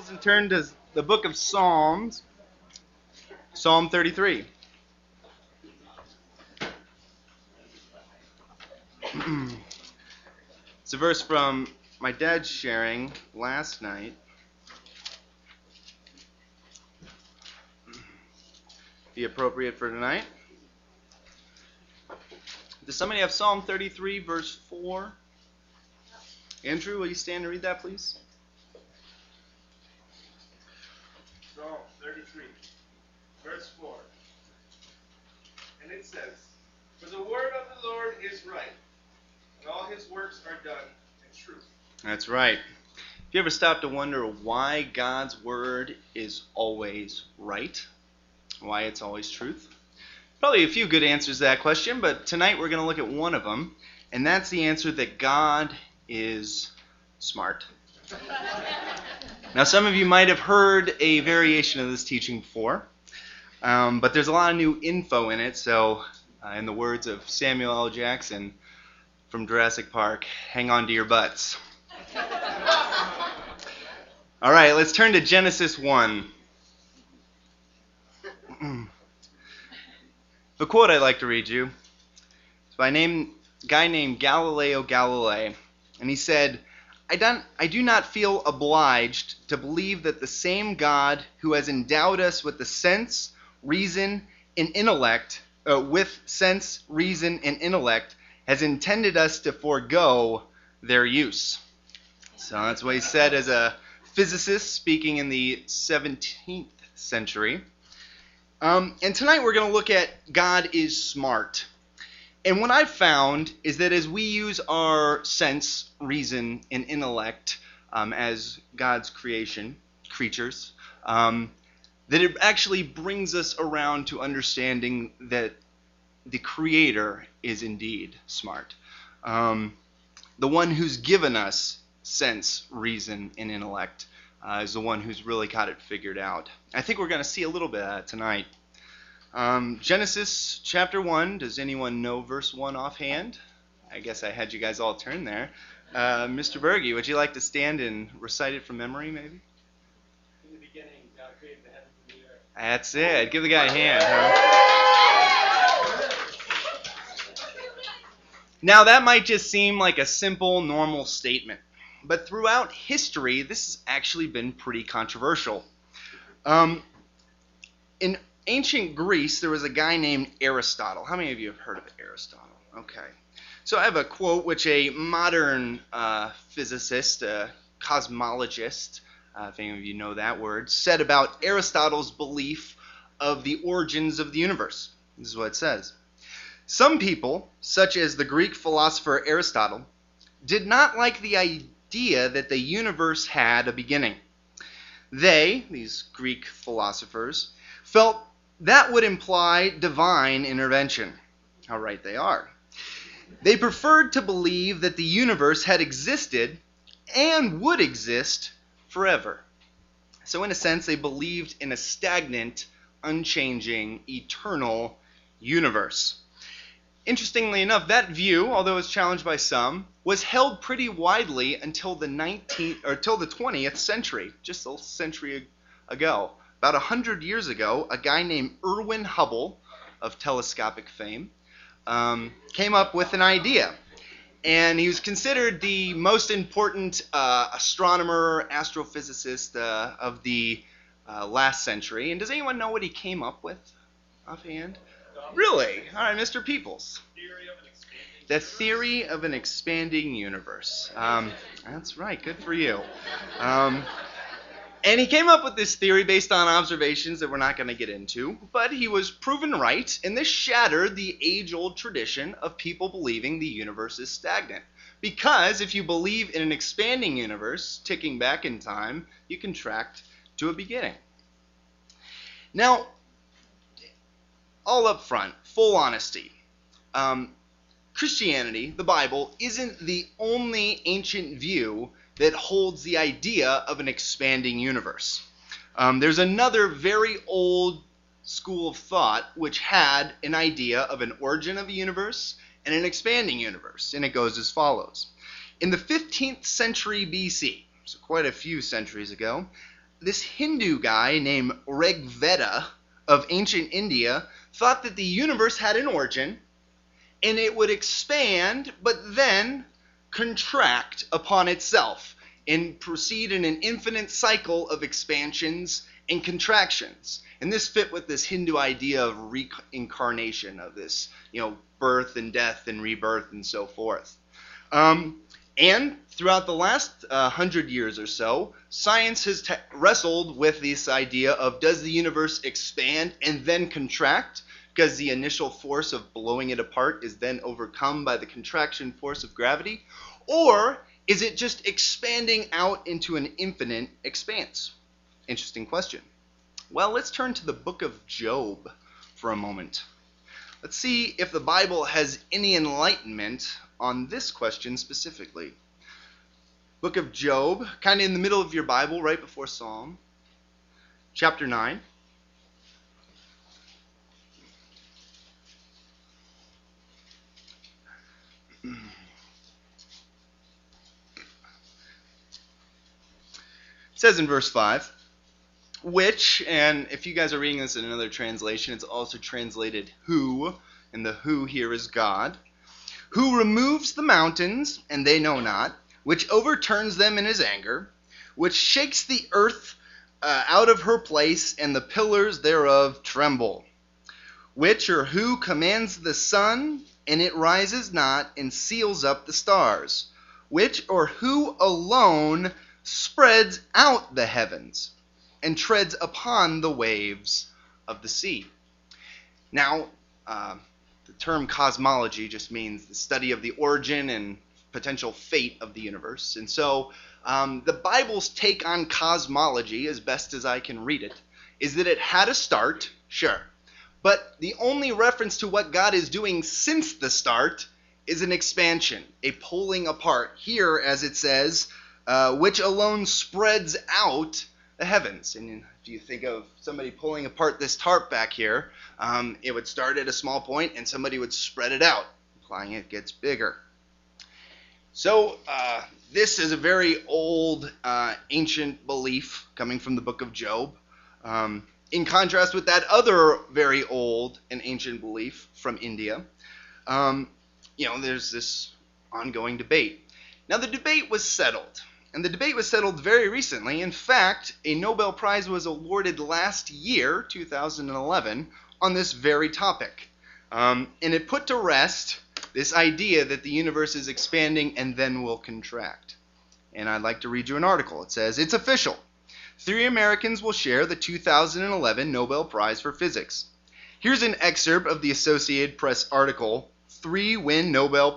Bibles and turn to the book of Psalms, Psalm 33. It's a verse from my dad's sharing last night. Be appropriate for tonight. Does somebody have Psalm 33, verse 4? Andrew, will you stand and read that, please? Psalm 33, verse 4. And it says, "For the word of the Lord is right, and all his works are done in truth." That's right. Have you ever stopped to wonder why God's word is always right? Why it's always truth? Probably a few good answers to that question, but tonight we're going to look at one of them, and that's the answer that God is smart. Now, some of you might have heard a variation of this teaching before, but there's a lot of new info in it, so in the words of Samuel L. Jackson from Jurassic Park, hang on to your butts. All right, let's turn to Genesis 1. The quote I'd like to read you is by a guy named Galileo Galilei, and he said, I do not feel obliged to believe that the same God who has endowed us with the sense, reason, and intellect, has intended us to forego their use. So that's what he said as a physicist speaking in the 17th century. And tonight we're going to look at God is smart. And what I've found is that as we use our sense, reason, and intellect as God's creatures, that it actually brings us around to understanding that the Creator is indeed smart. The one who's given us sense, reason, and intellect is the one who's really got it figured out. I think we're going to see a little bit of that tonight. Genesis chapter 1. Does anyone know verse 1 offhand? I guess I had you guys all turn there. Mr. Berge, would you like to stand and recite it from memory, maybe? In the beginning, God created the heavens and the earth. That's it. Give the guy a hand. Huh? Now, that might just seem like a simple, normal statement. But throughout history, this has actually been pretty controversial. In ancient Greece, there was a guy named Aristotle. How many of you have heard of Aristotle? Okay. So I have a quote which a modern physicist, cosmologist, if any of you know that word, said about Aristotle's belief of the origins of the universe. This is what it says. Some people, such as the Greek philosopher Aristotle, did not like the idea that the universe had a beginning. They, these Greek philosophers, felt that would imply divine intervention. How right they are. They preferred to believe that the universe had existed and would exist forever. So in a sense, they believed in a stagnant, unchanging, eternal universe. Interestingly enough, that view, although it was challenged by some, was held pretty widely until the 20th century, just a century ago. About 100 years ago, a guy named Erwin Hubble, of telescopic fame, came up with an idea. And he was considered the most important astronomer, astrophysicist of the last century. And does anyone know what he came up with offhand? Really? All right, Mr. Peoples. The theory of an expanding universe. That's right. Good for you. And he came up with this theory based on observations that we're not going to get into, but he was proven right, and this shattered the age-old tradition of people believing the universe is stagnant. Because if you believe in an expanding universe, ticking back in time, you can track to a beginning. Now, all up front, full honesty, Christianity, the Bible, isn't the only ancient view that holds the idea of an expanding universe. There's another very old school of thought which had an idea of an origin of a universe and an expanding universe, and it goes as follows. In the 15th century BC, so quite a few centuries ago, this Hindu guy named Rigveda of ancient India thought that the universe had an origin and it would expand but then contract upon itself and proceed in an infinite cycle of expansions and contractions. And this fit with this Hindu idea of reincarnation, of this, birth and death and rebirth and so forth. And throughout the last 100 years or so, science has wrestled with this idea of, does the universe expand and then contract because the initial force of blowing it apart is then overcome by the contraction force of gravity? Or is it just expanding out into an infinite expanse? Interesting question. Well, let's turn to the book of Job for a moment. Let's see if the Bible has any enlightenment on this question specifically. Book of Job, kind of in the middle of your Bible, right before Psalm, chapter 9. It says in verse 5, which, and if you guys are reading this in another translation, it's also translated who, and the who here is God, who removes the mountains, and they know not, which overturns them in his anger, which shakes the earth out of her place, and the pillars thereof tremble, which or who commands the sun, and it rises not, and seals up the stars, which or who alone spreads out the heavens, and treads upon the waves of the sea. Now, the term cosmology just means the study of the origin and potential fate of the universe. And so the Bible's take on cosmology, as best as I can read it, is that it had a start, sure, but the only reference to what God is doing since the start is an expansion, a pulling apart. Here, as it says, which alone spreads out the heavens. And if you think of somebody pulling apart this tarp back here, it would start at a small point and somebody would spread it out, implying it gets bigger. So this is a very old, ancient belief coming from the book of Job. In contrast with that other very old and ancient belief from India, there's this ongoing debate. Now the debate was settled. And the debate was settled very recently. In fact, a Nobel Prize was awarded last year, 2011, on this very topic. And it put to rest this idea that the universe is expanding and then will contract. And I'd like to read you an article. It says, it's official. 3 Americans will share the 2011 Nobel Prize for Physics. Here's an excerpt of the Associated Press article, 3 win Nobel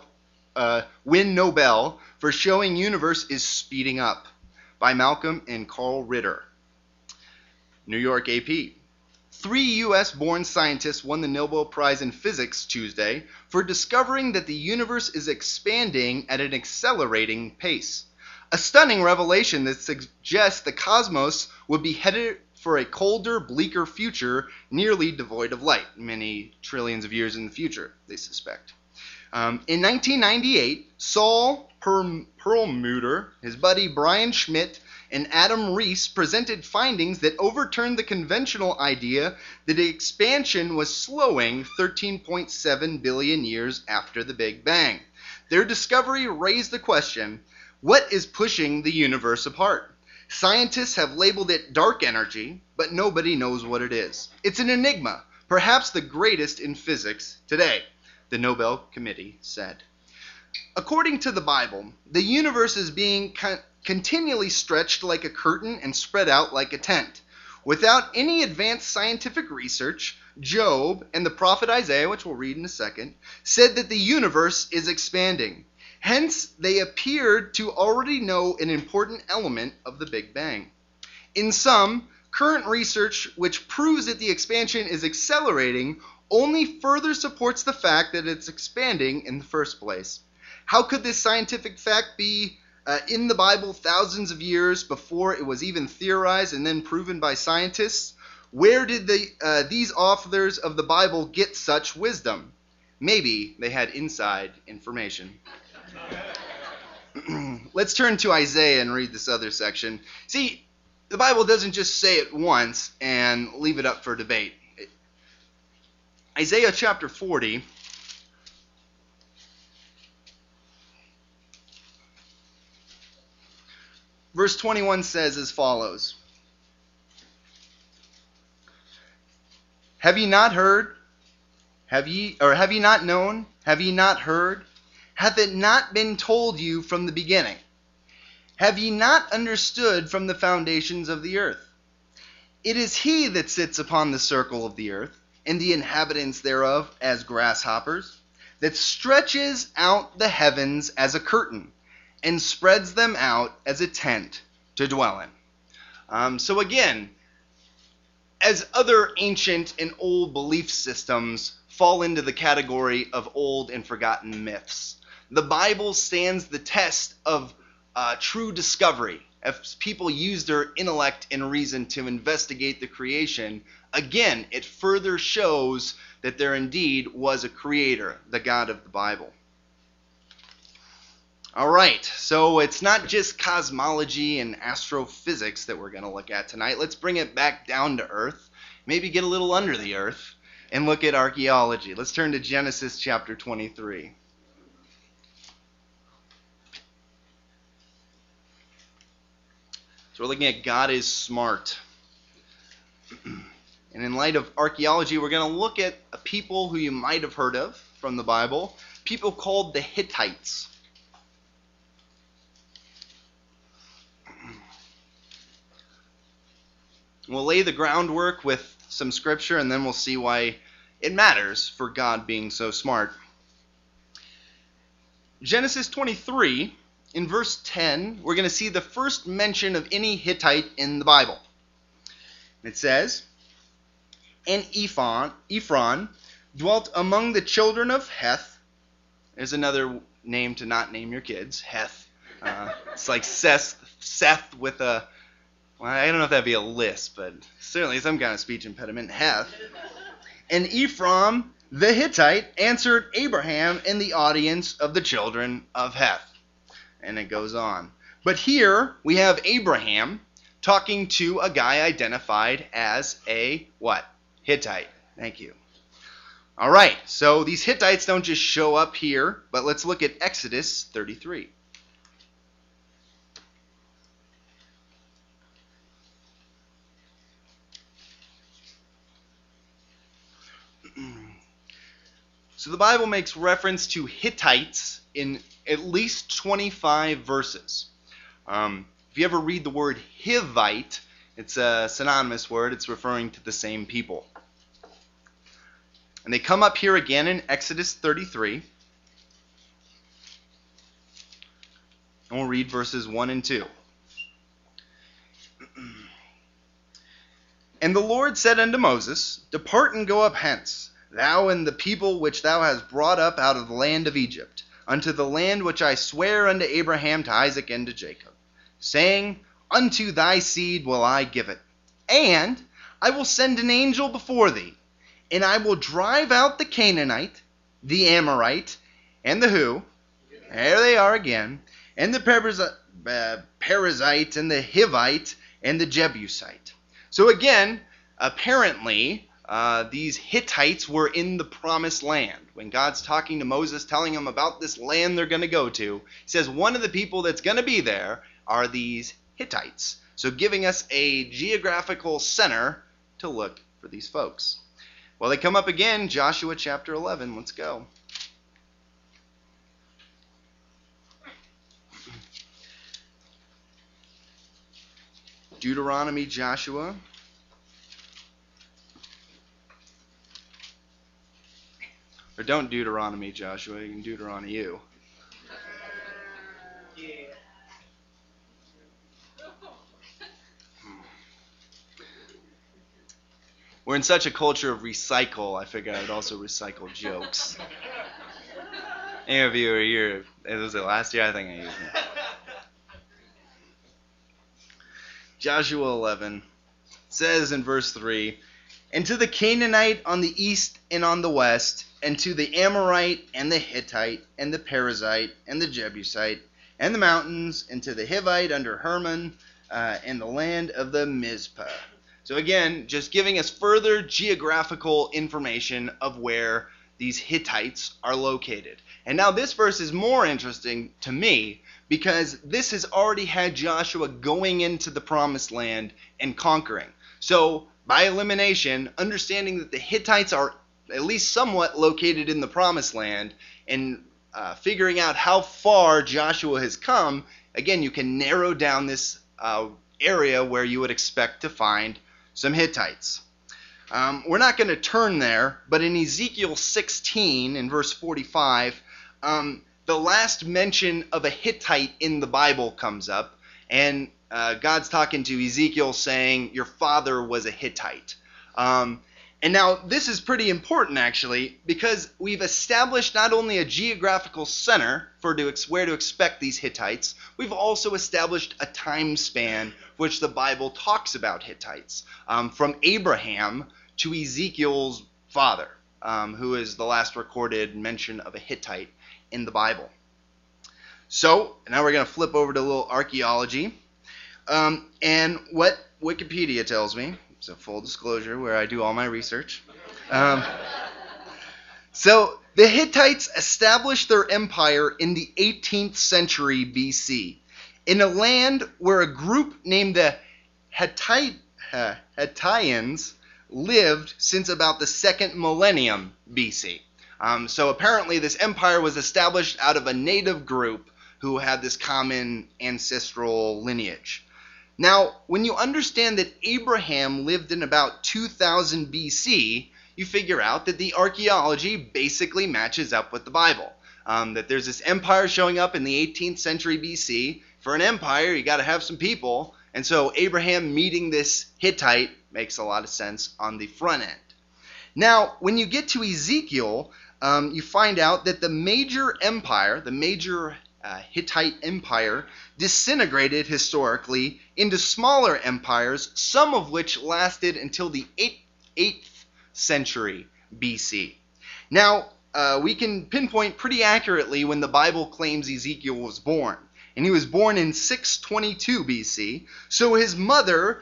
for showing universe is speeding up, by Malcolm and Carl Ritter. New York AP. 3 U.S.-born scientists won the Nobel Prize in Physics Tuesday for discovering that the universe is expanding at an accelerating pace. A stunning revelation that suggests the cosmos would be headed for a colder, bleaker future, nearly devoid of light, many trillions of years in the future, they suspect. In 1998, Saul Perlmutter, his buddy Brian Schmidt, and Adam Rees presented findings that overturned the conventional idea that expansion was slowing 13.7 billion years after the Big Bang. Their discovery raised the question, what is pushing the universe apart? Scientists have labeled it dark energy, but nobody knows what it is. It's an enigma, perhaps the greatest in physics today, the Nobel Committee said. According to the Bible, the universe is being continually stretched like a curtain and spread out like a tent. Without any advanced scientific research, Job and the prophet Isaiah, which we'll read in a second, said that the universe is expanding. Hence, they appeared to already know an important element of the Big Bang. In sum, current research which proves that the expansion is accelerating only further supports the fact that it's expanding in the first place. How could this scientific fact be in the Bible thousands of years before it was even theorized and then proven by scientists? Where did these authors of the Bible get such wisdom? Maybe they had inside information. Let's turn to Isaiah and read this other section. See, the Bible doesn't just say it once and leave it up for debate. Isaiah chapter 40, verse 21 says as follows. Have ye not heard? Have ye not known? Have ye not heard? Hath it not been told you from the beginning? Have ye not understood from the foundations of the earth? It is he that sits upon the circle of the earth, and the inhabitants thereof as grasshoppers, that stretches out the heavens as a curtain, and spreads them out as a tent to dwell in. So again, as other ancient and old belief systems fall into the category of old and forgotten myths, the Bible stands the test of true discovery. If people use their intellect and reason to investigate the creation, again, it further shows that there indeed was a creator, the God of the Bible. All right, so it's not just cosmology and astrophysics that we're going to look at tonight. Let's bring it back down to earth, maybe get a little under the earth, and look at archaeology. Let's turn to Genesis chapter 23. So we're looking at God is smart. And in light of archaeology, we're going to look at a people who you might have heard of from the Bible, people called the Hittites. We'll lay the groundwork with some scripture, and then we'll see why it matters for God being so smart. Genesis 23, in verse 10, we're going to see the first mention of any Hittite in the Bible. It says, And Ephron dwelt among the children of Heth. There's another name to not name your kids, Heth. It's like Seth with a, well, I don't know if that'd be a lisp, but certainly some kind of speech impediment, Heth. And Ephron the Hittite answered Abraham in the audience of the children of Heth. And it goes on. But here we have Abraham talking to a guy identified as a what? Hittite. Thank you. All right, so these Hittites don't just show up here, but let's look at Exodus 33. So the Bible makes reference to Hittites in at least 25 verses. If you ever read the word Hivite, it's a synonymous word. It's referring to the same people. And they come up here again in Exodus 33. And we'll read verses 1 and 2. And the Lord said unto Moses, Depart and go up hence, thou and the people which thou hast brought up out of the land of Egypt, unto the land which I swear unto Abraham, to Isaac, and to Jacob, saying, Unto thy seed will I give it. And I will send an angel before thee, and I will drive out the Canaanite, the Amorite, and the who? There they are again. And the Perizzite, and the Hivite, and the Jebusite. So again, apparently, these Hittites were in the promised land. When God's talking to Moses, telling him about this land they're going to go to, he says one of the people that's going to be there are these Hittites. So giving us a geographical center to look for these folks. Well, they come up again, Joshua chapter 11. Let's go. Deuteronomy, Joshua. Or don't Deuteronomy, Joshua. You can Deuteronomy you. Yeah. We're in such a culture of recycle, I figured I would also recycle jokes. Any of you are here, it was the last year I think I used it. Joshua 11 says in verse 3, And to the Canaanite on the east and on the west, and to the Amorite and the Hittite and the Perizzite and the Jebusite and the mountains, and to the Hivite under Hermon, and the land of the Mizpah. So again, just giving us further geographical information of where these Hittites are located. And now this verse is more interesting to me because this has already had Joshua going into the promised land and conquering. So by elimination, understanding that the Hittites are at least somewhat located in the promised land and figuring out how far Joshua has come, again, you can narrow down this area where you would expect to find some Hittites. We're not going to turn there, but in Ezekiel 16, in verse 45, the last mention of a Hittite in the Bible comes up, and God's talking to Ezekiel saying, your father was a Hittite. And now this is pretty important, actually, because we've established not only a geographical center for where to expect these Hittites, we've also established a time span which the Bible talks about Hittites, from Abraham to Ezekiel's father, who is the last recorded mention of a Hittite in the Bible. So now we're going to flip over to a little archaeology. And what Wikipedia tells me, so full disclosure where I do all my research. So the Hittites established their empire in the 18th century BC in a land where a group named the Hittians lived since about the 2nd millennium BC. So apparently this empire was established out of a native group who had this common ancestral lineage. Now, when you understand that Abraham lived in about 2000 BC, you figure out that the archaeology basically matches up with the Bible. That there's this empire showing up in the 18th century BC. For an empire, you got to have some people. And so Abraham meeting this Hittite makes a lot of sense on the front end. Now, when you get to Ezekiel, you find out that the major empire, the major Hittite empire, disintegrated historically into smaller empires, some of which lasted until the 8th century BC. Now, we can pinpoint pretty accurately when the Bible claims Ezekiel was born. And he was born in 622 BC, so his mother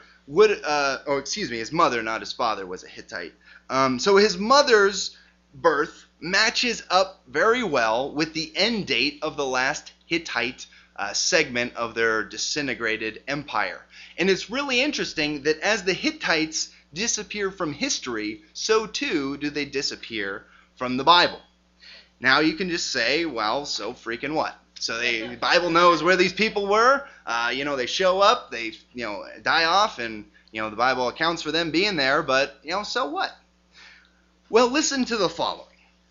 his mother, not his father, was a Hittite. So his mother's birth matches up very well with the end date of the last Hittite segment of their disintegrated empire. And it's really interesting that as the Hittites disappear from history, so too do they disappear from the Bible. Now you can just say, well, so freaking what? So the Bible knows where these people were. They show up, they die off, and the Bible accounts for them being there. But so what? Well, listen to the following.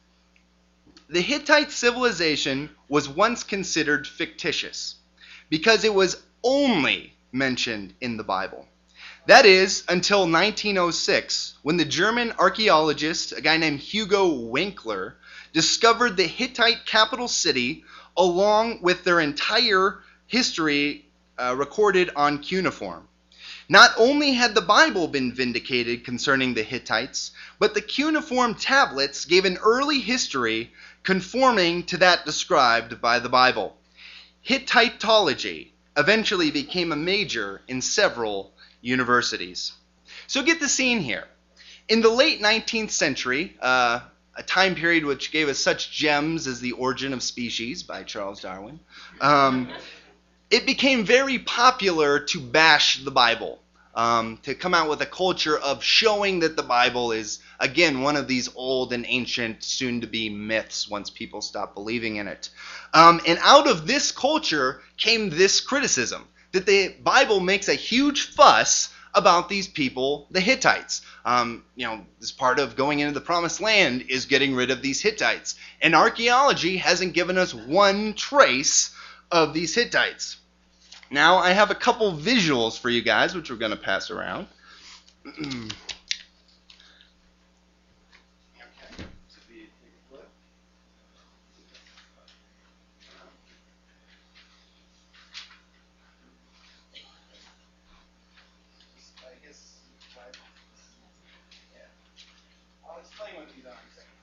The Hittite civilization was once considered fictitious because it was only mentioned in the Bible. That is, until 1906, when the German archaeologist, a guy named Hugo Winkler, discovered the Hittite capital city along with their entire history recorded on cuneiform. Not only had the Bible been vindicated concerning the Hittites, but the cuneiform tablets gave an early history conforming to that described by the Bible. Hittitology eventually became a major in several universities. So get the scene here. In the late 19th century, a time period which gave us such gems as The Origin of Species by Charles Darwin, it became very popular to bash the Bible, to come out with a culture of showing that the Bible is, again, one of these old and ancient, soon-to-be myths once people stop believing in it. And out of this culture came this criticism, that the Bible makes a huge fuss about these people, the Hittites. This part of going into the Promised Land is getting rid of these Hittites. And archaeology hasn't given us one trace of these Hittites. Now, I have a couple visuals for you guys, which we're going to pass around. I'll explain what these are in a second.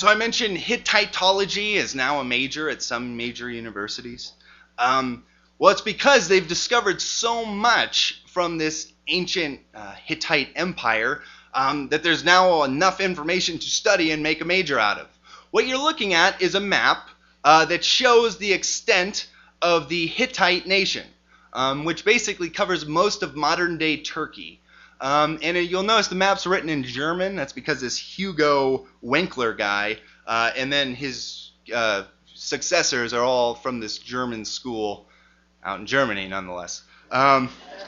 So I mentioned Hittitology is now a major at some major universities. Well, it's because they've discovered so much from this ancient Hittite empire that there's now enough information to study and make a major out of. What you're looking at is a map that shows the extent of the Hittite nation, which basically covers most of modern-day Turkey. And you'll notice the map's written in German. That's because this Hugo Winkler guy and then his successors are all from this German school out in Germany, nonetheless. And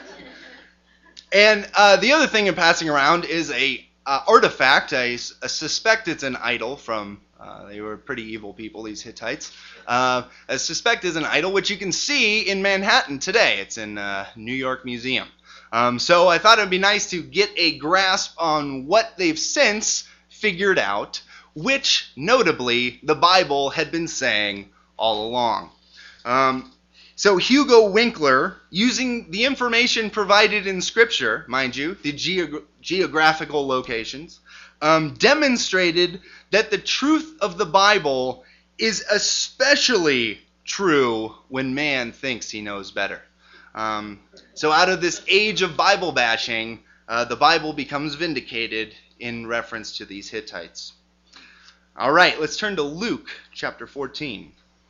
the other thing in passing around is a artifact. I suspect it's an idol from, they were pretty evil people, these Hittites. I suspect it's an idol, which you can see in Manhattan today. It's in New York Museum. So I thought it would be nice to get a grasp on what they've since figured out, which, notably, the Bible had been saying all along. So Hugo Winkler, using the information provided in Scripture, mind you, the geographical locations, demonstrated that the truth of the Bible is especially true when man thinks he knows better. So out of this age of Bible bashing, the Bible becomes vindicated in reference to these Hittites. All right, let's turn to Luke chapter 14.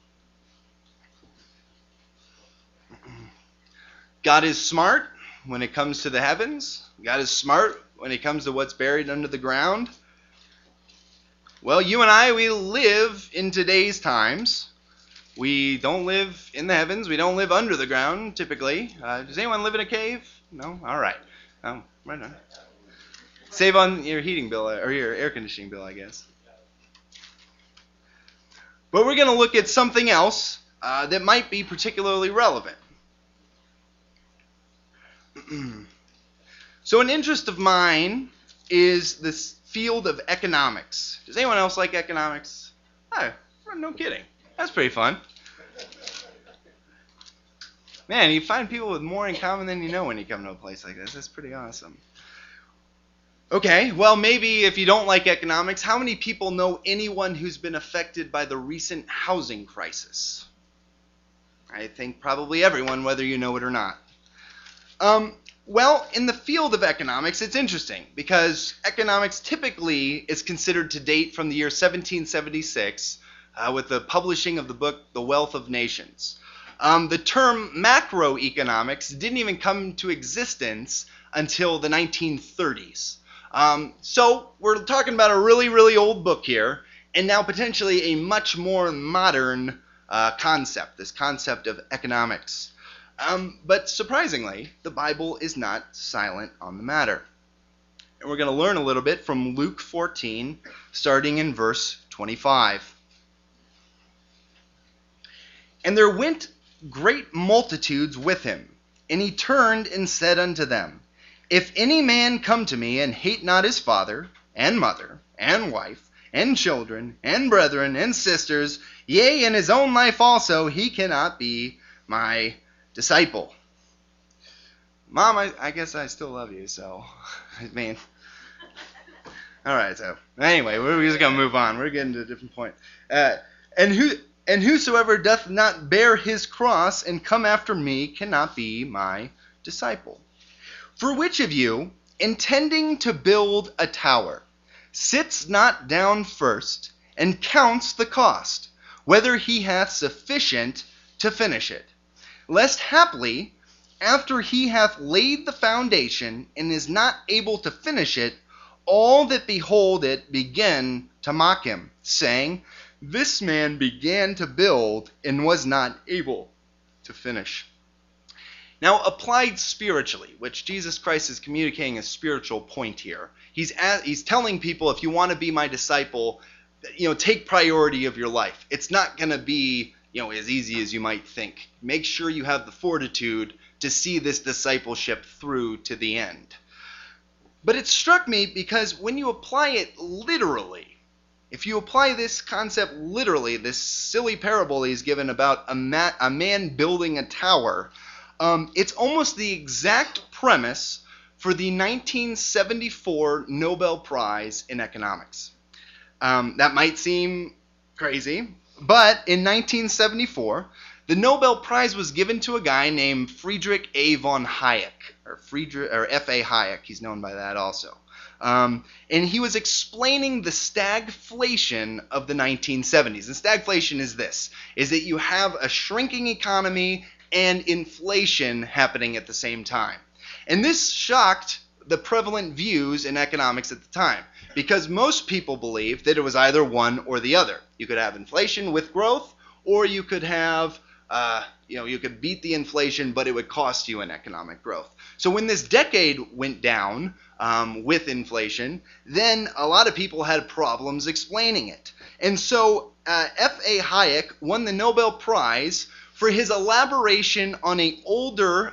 God is smart when it comes to the heavens. God is smart when it comes to what's buried under the ground. Well, you and I, we live in today's times. We don't live in the heavens. We don't live under the ground, typically. Does anyone live in a cave? No? All right. Right on. Save on your heating bill, or your air conditioning bill, I guess. But we're going to look at something else that might be particularly relevant. So an interest of mine is this field of economics. Does anyone else like economics? Oh, no kidding. That's pretty fun. Man, you find people with more in common than you know when you come to a place like this. That's pretty awesome. Okay, well, maybe if you don't like economics, how many people know anyone who's been affected by the recent housing crisis? I think probably everyone, whether you know it or not. Well, in the field of economics, it's interesting because economics typically is considered to date from the year 1776 with the publishing of the book The Wealth of Nations. The term macroeconomics didn't even come to existence until the 1930s. So we're talking about a really, really old book here, and now potentially a much more modern concept, this concept of economics. But surprisingly, the Bible is not silent on the matter. And we're going to learn a little bit from Luke 14, starting in verse 25. And there went great multitudes with him, and he turned and said unto them, If any man come to me and hate not his father, and mother, and wife, and children, and brethren, and sisters, yea, and his own life also, he cannot be my disciple. Mom, I guess I still love you, so, I mean, all right, so, anyway, we're just going to move on. We're getting to a different point. And whosoever doth not bear his cross and come after me cannot be my disciple. For which of you, intending to build a tower, sits not down first and counts the cost, whether he hath sufficient to finish it? Lest haply, after he hath laid the foundation and is not able to finish it, all that behold it begin to mock him, saying, This man began to build and was not able to finish. Now, applied spiritually, which Jesus Christ is communicating a spiritual point here. He's telling people, if you want to be my disciple, take priority of your life. It's not going to be as easy as you might think. Make sure you have the fortitude to see this discipleship through to the end. But it struck me because when you apply it literally, if you apply this concept literally, this silly parable he's given about a man building a tower, it's almost the exact premise for the 1974 Nobel Prize in Economics. That might seem crazy, but in 1974, the Nobel Prize was given to a guy named Friedrich A. von Hayek, or F.A. Hayek. He's known by that also. And he was explaining the stagflation of the 1970s. And stagflation is this, is that you have a shrinking economy and inflation happening at the same time. And this shocked the prevalent views in economics at the time, because most people believed that it was either one or the other. You could have inflation with growth, or you could have you could beat the inflation, but it would cost you in economic growth. So when this decade went down with inflation, then a lot of people had problems explaining it. And so F.A. Hayek won the Nobel Prize for his elaboration on an older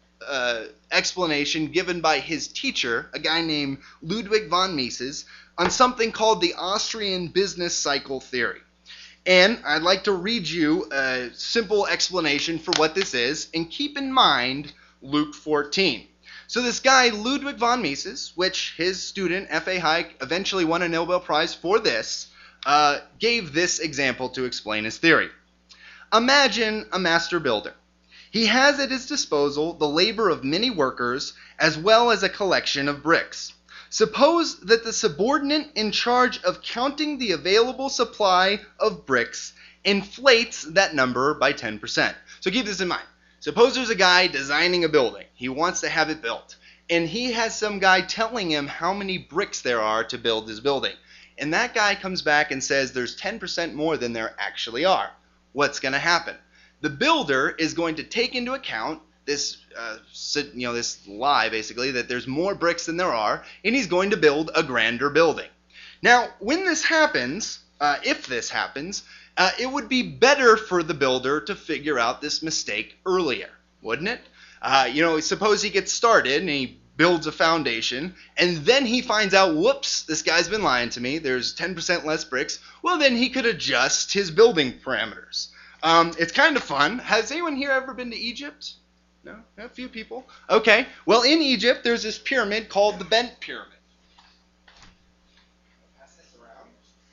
explanation given by his teacher, a guy named Ludwig von Mises, on something called the Austrian business cycle theory. And I'd like to read you a simple explanation for what this is, and keep in mind Luke 14. So this guy, Ludwig von Mises, which his student, F.A. Hayek, eventually won a Nobel Prize for this, gave this example to explain his theory. Imagine a master builder. He has at his disposal the labor of many workers as well as a collection of bricks. Suppose that the subordinate in charge of counting the available supply of bricks inflates that number by 10%. So keep this in mind. Suppose there's a guy designing a building. He wants to have it built. And he has some guy telling him how many bricks there are to build his building. And that guy comes back and says there's 10% more than there actually are. What's going to happen? The builder is going to take into account this lie, basically, that there's more bricks than there are, and he's going to build a grander building. Now, when this happens, if this happens, it would be better for the builder to figure out this mistake earlier, wouldn't it? Suppose he gets started and he builds a foundation, and then he finds out, whoops, this guy's been lying to me, there's 10% less bricks. Well, then he could adjust his building parameters. It's kind of fun. Has anyone here ever been to Egypt? No? A few people. Okay. Well, in Egypt, there's this pyramid called the Bent Pyramid. I'll pass this around.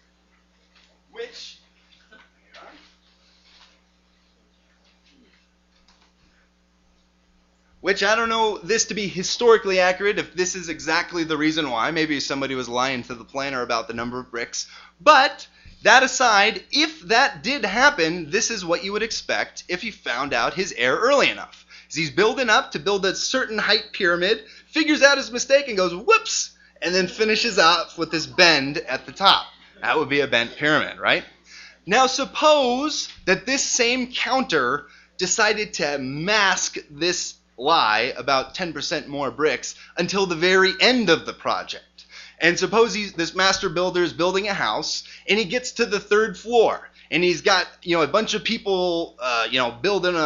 Which I don't know this to be historically accurate, if this is exactly the reason why. Maybe somebody was lying to the planner about the number of bricks. But that aside, if that did happen, this is what you would expect if he found out his error early enough. He's building up to build a certain height pyramid, figures out his mistake and goes, whoops, and then finishes off with this bend at the top. That would be a bent pyramid, right? Now suppose that this same counter decided to mask this lie about 10% more bricks until the very end of the project. And suppose this master builder is building a house, and he gets to the third floor, and he's got a bunch of people building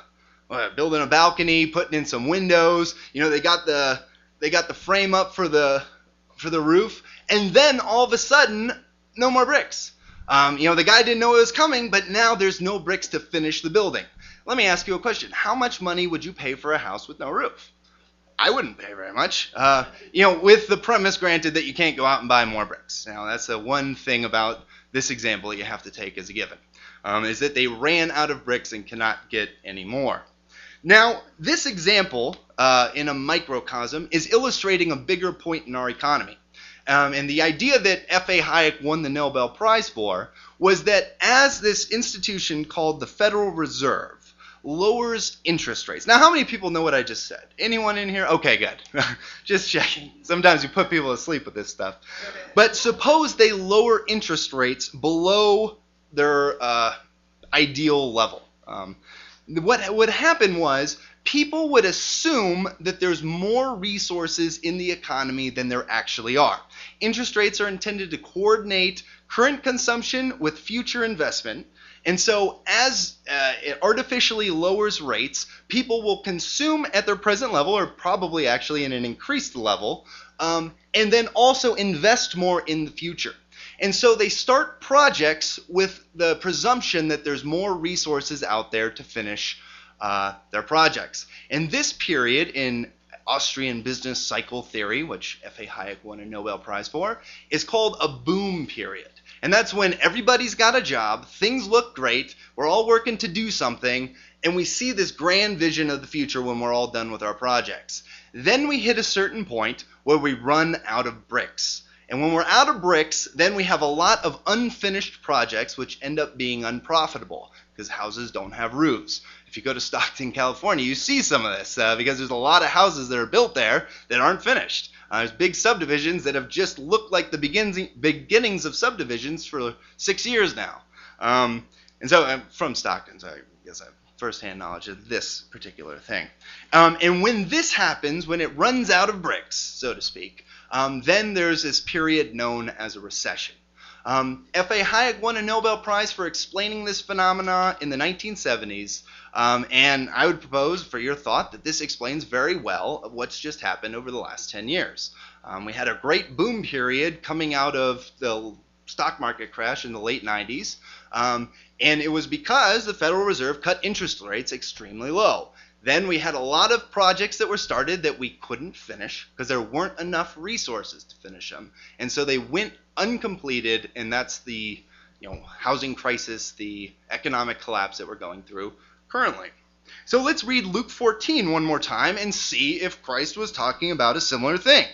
a balcony, putting in some windows. They got the frame up for the roof, and then all of a sudden, no more bricks. The guy didn't know it was coming, but now there's no bricks to finish the building. Let me ask you a question. How much money would you pay for a house with no roof? I wouldn't pay very much. With the premise granted that you can't go out and buy more bricks. Now, that's the one thing about this example that you have to take as a given, is that they ran out of bricks and cannot get any more. Now, this example in a microcosm is illustrating a bigger point in our economy. And the idea that F.A. Hayek won the Nobel Prize for was that as this institution called the Federal Reserve lowers interest rates. Now, how many people know what I just said? Anyone in here? Okay, good. Just checking. Sometimes you put people to sleep with this stuff. But suppose they lower interest rates below their ideal level. What would happen was people would assume that there's more resources in the economy than there actually are. Interest rates are intended to coordinate current consumption with future investment. And so as it artificially lowers rates, people will consume at their present level, or probably actually in an increased level, and then also invest more in the future. And so they start projects with the presumption that there's more resources out there to finish their projects. And this period in Austrian business cycle theory, which F.A. Hayek won a Nobel Prize for, is called a boom period. And that's when everybody's got a job, things look great, we're all working to do something, and we see this grand vision of the future when we're all done with our projects. Then we hit a certain point where we run out of bricks. And when we're out of bricks, then we have a lot of unfinished projects which end up being unprofitable because houses don't have roofs. If you go to Stockton, California, you see some of this because there's a lot of houses that are built there that aren't finished. There's big subdivisions that have just looked like the beginnings of subdivisions for 6 years now. And so I'm from Stockton, so I guess I have firsthand knowledge of this particular thing. And when this happens, when it runs out of bricks, so to speak, then there's this period known as a recession. F.A. Hayek won a Nobel Prize for explaining this phenomena in the 1970s, and I would propose for your thought that this explains very well of what's just happened over the last 10 years. We had a great boom period coming out of the stock market crash in the late 90s, and it was because the Federal Reserve cut interest rates extremely low. Then we had a lot of projects that were started that we couldn't finish because there weren't enough resources to finish them. And so they went uncompleted, and that's the housing crisis, the economic collapse that we're going through currently. So let's read Luke 14 one more time and see if Christ was talking about a similar thing.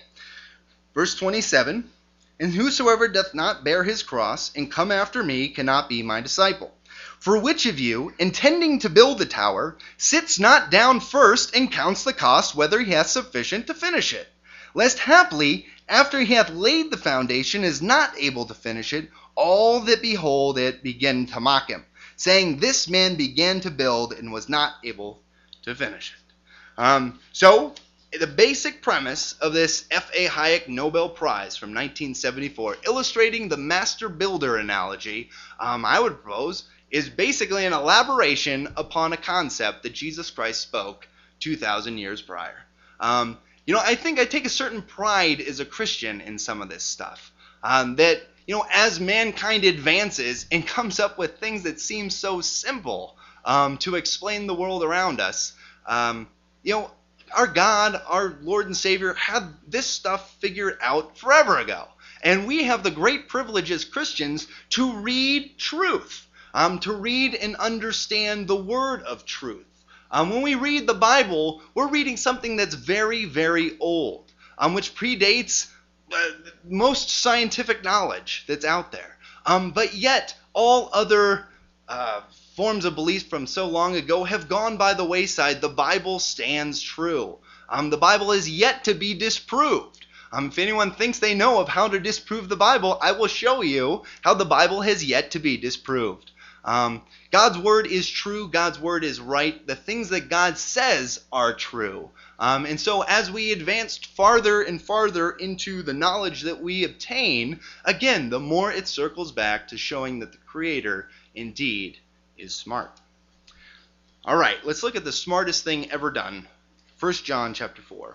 Verse 27, "And whosoever doth not bear his cross and come after me cannot be my disciple. For which of you, intending to build a tower, sits not down first and counts the cost whether he hath sufficient to finish it? Lest haply, after he hath laid the foundation, is not able to finish it, all that behold it begin to mock him, saying, This man began to build and was not able to finish it." So the basic premise of this F.A. Hayek Nobel Prize from 1974, illustrating the master builder analogy, I would propose, is basically an elaboration upon a concept that Jesus Christ spoke 2,000 years prior. I think I take a certain pride as a Christian in some of this stuff. That, as mankind advances and comes up with things that seem so simple to explain the world around us, our God, our Lord and Savior, had this stuff figured out forever ago. And we have the great privilege as Christians to read truth. To read and understand the word of truth. When we read the Bible, we're reading something that's very, very old, which predates most scientific knowledge that's out there. But yet, all other forms of belief from so long ago have gone by the wayside. The Bible stands true. The Bible is yet to be disproved. If anyone thinks they know of how to disprove the Bible, I will show you how the Bible has yet to be disproved. God's word is true. God's word is right. The things that God says are true. And so as we advance farther and farther into the knowledge that we obtain, again, the more it circles back to showing that the Creator indeed is smart. All right, let's look at the smartest thing ever done. 1 John chapter 4.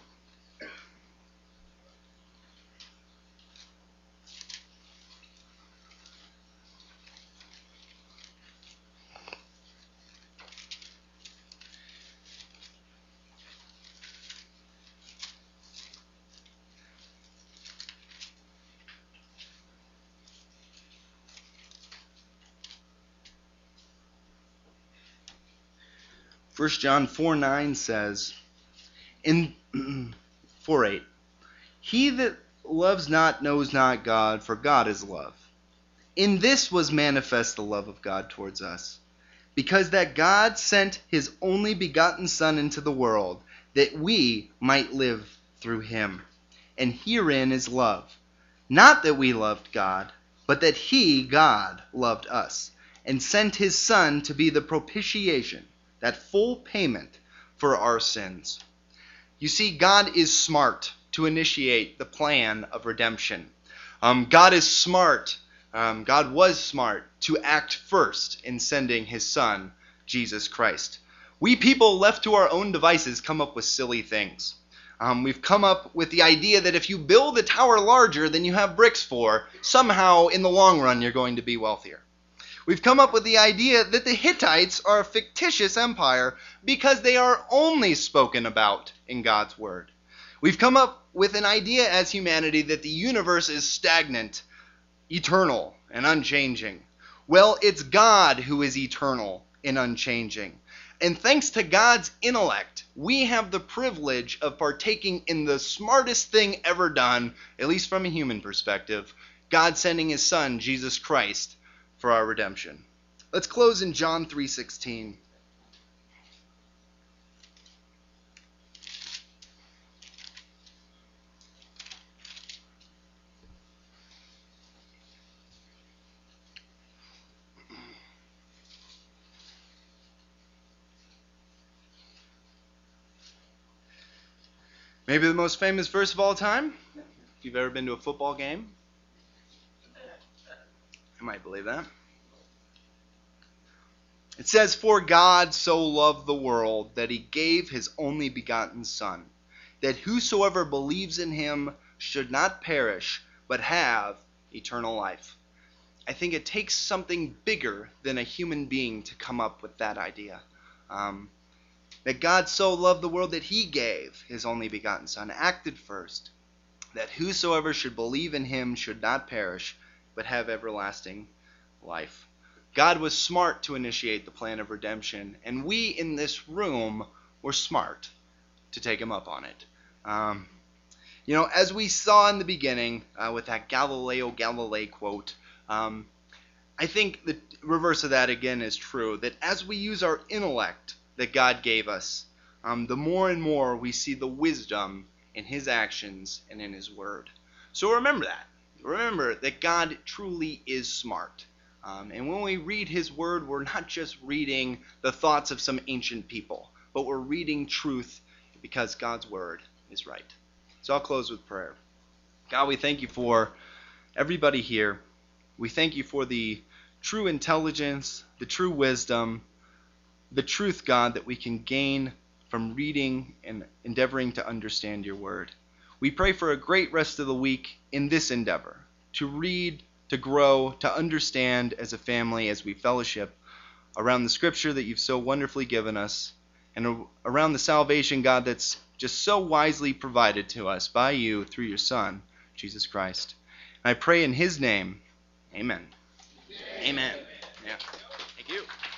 1 John 4:9 says, in 4:8, "He that loves not knows not God, for God is love. In this was manifest the love of God towards us, because that God sent his only begotten Son into the world, that we might live through him. And herein is love, not that we loved God, but that he, God, loved us, and sent his Son to be the propitiation," that full payment for our sins. You see, God is smart to initiate the plan of redemption. God is smart. God was smart to act first in sending his Son, Jesus Christ. We people left to our own devices come up with silly things. We've come up with the idea that if you build a tower larger than you have bricks for, somehow in the long run you're going to be wealthier. We've come up with the idea that the Hittites are a fictitious empire because they are only spoken about in God's word. We've come up with an idea as humanity that the universe is stagnant eternal and unchanging? Well, it's God who is eternal and unchanging. And thanks to God's intellect, we have the privilege of partaking in the smartest thing ever done, at least from a human perspective, God sending his Son, Jesus Christ, for our redemption. Let's close in John 3:16. Maybe the most famous verse of all time, if you've ever been to a football game. I might believe that. It says, "For God so loved the world that he gave his only begotten Son, that whosoever believes in him should not perish, but have eternal life." I think it takes something bigger than a human being to come up with that idea. That God so loved the world that he gave his only begotten Son, acted first, that whosoever should believe in him should not perish, but have everlasting life. God was smart to initiate the plan of redemption, and we in this room were smart to take him up on it. As we saw in the beginning with that Galileo Galilei quote, I think the reverse of that again is true, that as we use our intellect that God gave us, the more and more we see the wisdom in his actions and in his word. So remember that. Remember that God truly is smart. And when we read his word, we're not just reading the thoughts of some ancient people, but we're reading truth because God's word is right. So I'll close with prayer. God, we thank you for everybody here. We thank you for the true intelligence, the true wisdom, the truth, God, that we can gain from reading and endeavoring to understand your word. We pray for a great rest of the week in this endeavor, to read, to grow, to understand as a family, as we fellowship around the scripture that you've so wonderfully given us, and around the salvation, God, that's just so wisely provided to us by you through your Son, Jesus Christ. And I pray in his name, amen. Amen. Yeah. Thank you.